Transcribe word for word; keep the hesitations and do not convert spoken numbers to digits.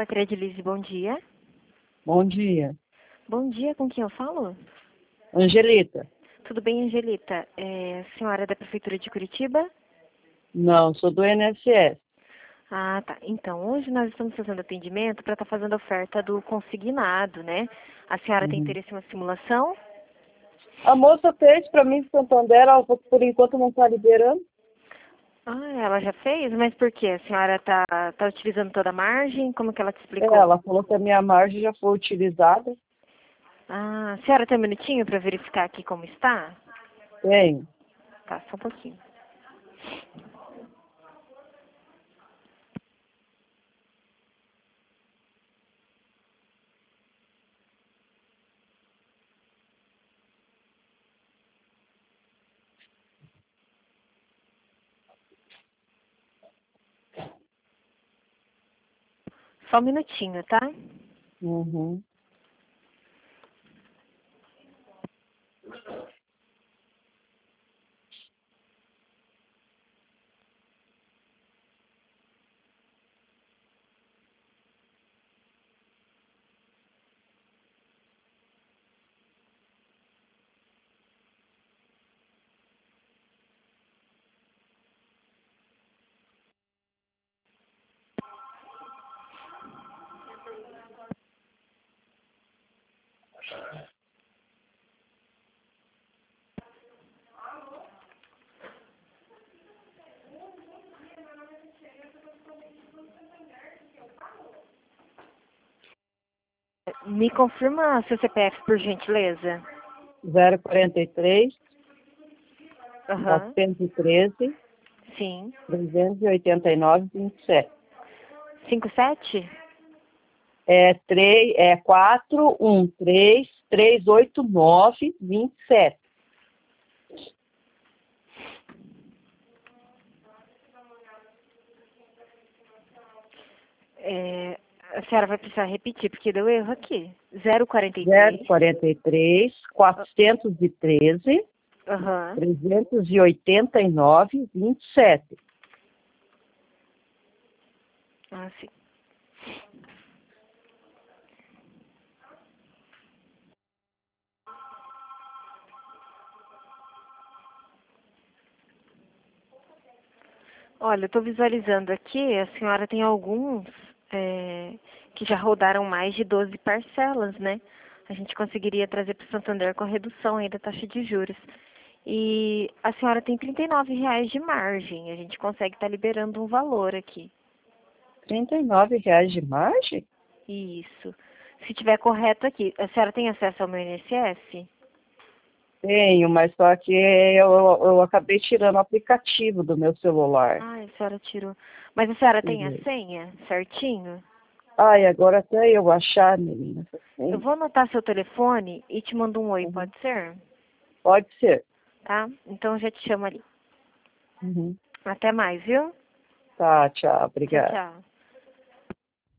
Fala, Credilize, bom dia. Bom dia. Bom dia, com quem eu falo? Angelita? Tudo bem, Angelita? É a senhora da Prefeitura de Curitiba? Não, sou do I N S S. Ah, tá. Então, hoje nós estamos fazendo atendimento para estar fazendo a oferta do consignado, né? A senhora tem Uhum. interesse em uma simulação? A moça fez para mim em Santander, ela falou que por enquanto não está liberando. Ah, ela já fez? Mas por quê? A senhora tá, tá utilizando toda a margem? Como que ela te É, explicou? ela falou que a minha margem já foi utilizada. Ah, a senhora tem um minutinho para verificar aqui como está? Tem. Tá, só um pouquinho. Só um minutinho, tá? Uhum. Me confirma seu C P F, por gentileza? zero quarenta e três, Aham, novecentos e treze, sim. trezentos e oitenta e nove, vinte e sete. Cinco sete? É, três, é quatro um três, três oito nove, vinte e sete. É, a senhora vai precisar repetir, porque deu erro aqui. Zero quarenta e zero três. quarenta e três, quatrocentos e treze, Aham. trezentos e oitenta e nove, vinte e sete. Ah, sim. Olha, eu estou visualizando aqui, a senhora tem alguns é, que já rodaram mais de doze parcelas, né? A gente conseguiria trazer para o Santander com a redução aí da taxa de juros. E a senhora tem trinta e nove reais de margem, a gente consegue estar liberando um valor aqui. trinta e nove reais de margem? Isso. Se tiver correto aqui, a senhora tem acesso ao meu I N S S? Tenho, mas só que eu, eu acabei tirando o aplicativo do meu celular. Ai, a senhora tirou. Mas a senhora tem a senha certinho? Ai, agora até eu achar, menina. Eu Sim. vou anotar seu telefone e te mando um oi, Uhum. pode ser? Pode ser. Tá? Então eu já te chamo ali. Uhum. Até mais, viu? Tá, tchau, Tchau, obrigada. tchau.